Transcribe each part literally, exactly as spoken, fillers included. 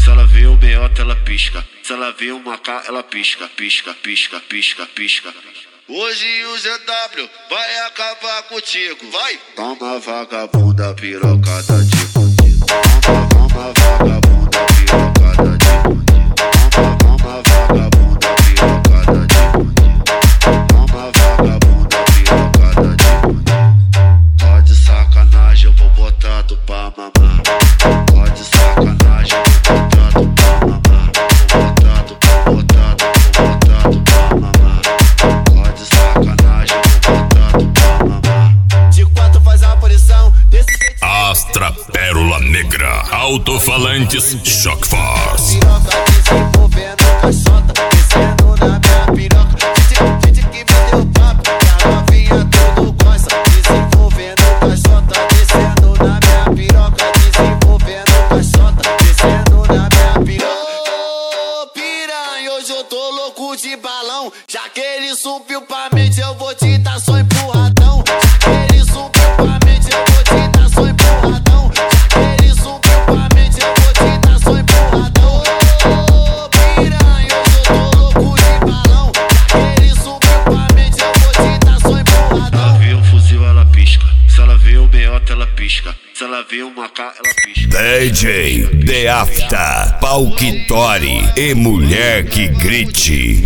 Se ela vê o meiota, ela pisca. Se ela vê o macá, ela pisca, pisca, pisca, pisca, pisca. Hoje o Z W vai acabar contigo, vai! Toma vagabunda pirocada de fudido. Toma, toma vagabunda pirocada de fudido. Toma, toma vagabunda pirocada de fudido. Toma vagabunda pirocada de fudido. Pode sacanagem, eu vou botar tu pra mamar. Pode sacanagem, eu vou botar tu pra mamar. Vou botar tu, vou botar tu, vou botar tu pra mamar. Pode sacanagem, eu vou botar tu pra mamar. De quatro faz a aparição desse jeito. Astra Pérola Negra, alto-falantes Shock Force. Piroca desenvolvendo caixota, descendo na minha piroca. Gente, gente que me deu papo, que a novinha tudo gosta. Desenvolvendo caixota, descendo na minha piroca. Desenvolvendo caixota, descendo na minha piroca. Ô piranha, hoje eu tô louco de balão. Já que ele subiu pra mente, eu vou te dar só empurradão. Já que ele subiu pra mente, eu vou te dar só empurradão. Já que ele subiu pra mente, eu vou te dar só empurradão. Ô piranha, hoje eu tô louco de balão. Já que ele subiu pra mente, eu vou te dar só empurradão. Ela vê o fuzil, ela pisca. Se ela vê o meiota, ela pisca. Se ela vê o macá, ela pisca. D J The Afta, Palquitori e mulher que grite.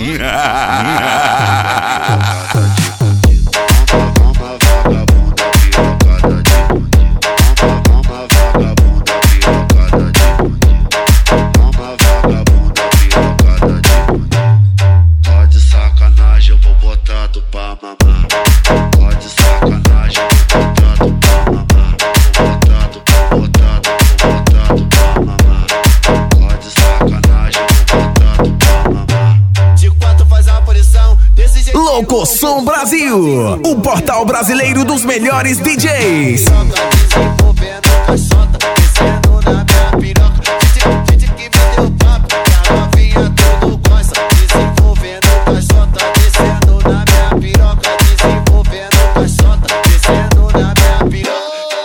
Toma vagabunda pirocada de fudido. Toma vagabunda pirocada de fudido. Toma vagabunda pirocada de fudido. Pode sacanagem, eu vou botar tu pra mamar. Pode sacanagem, eu vou botar tu pra mamar. Vou botar tu, vou botar tu, vou botar tu pra mamar. Pode sacanagem, eu vou botar tu pra mamar. De quatro faz a aparição desse jeito. Locoção Brasil, o portal brasileiro dos melhores D Js. Piroca desenvolvendo caixota, descendo na minha piroca. Gente, gente que me deu papo, que a novinha tudo gosta. Desenvolvendo caixota, descendo na minha piroca. Desenvolvendo caixota, descendo na minha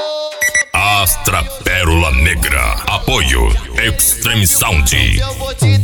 piroca. Astra Pérola Negra, apoio Extreme Sound. Eu vou te